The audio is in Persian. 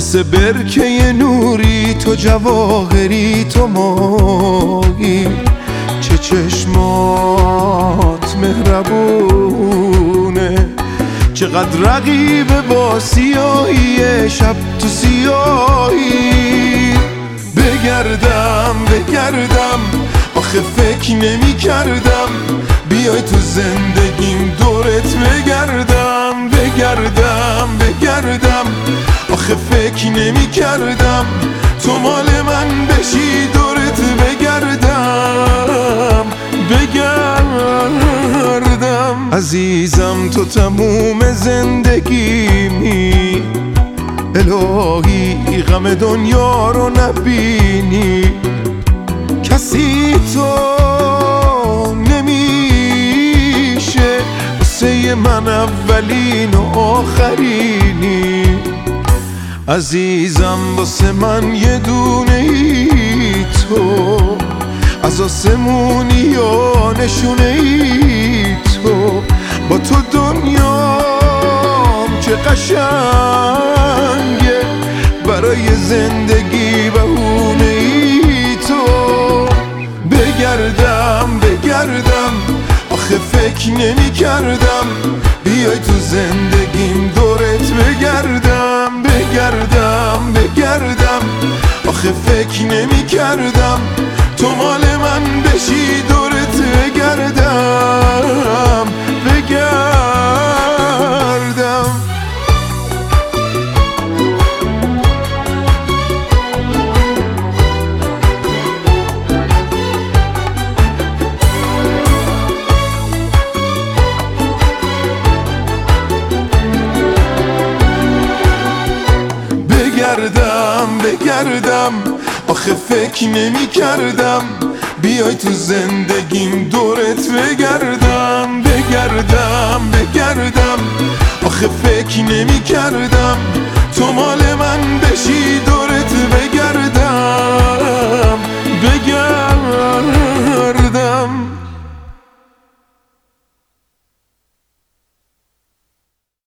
مثل برکه نوری تو، جواهری تو ماهی، چه چشمات مهربونه، چقدر رقیبه با سیاهی شب تو سیاهی. بگردم آخه فکر نمی کردم بیای تو زندگیم دورت بگردم آخه فکر نمی کردم تو مال من بشی دورت بگردم عزیزم تو تموم زندگیمی، الهی غم دنیا رو نبینی، کسی تو نمیشه واسه من اولین و آخرینی. عزیزم واسه من یه دونه ای تو، از آسمونی یا نشونه ای تو، با تو دنیام چه قشنگه، برای زندگی بهونه ای تو. بگردم آخه فکر نمی کردم بیای تو زندگیم دورت بگردم آخه فکر نمی کردم تو مال من بشی دورت بگردم بگردم آخه فکر نمی کردم بیای تو زندگیم دورت بگردم آخه فکر نمی کردم تو مال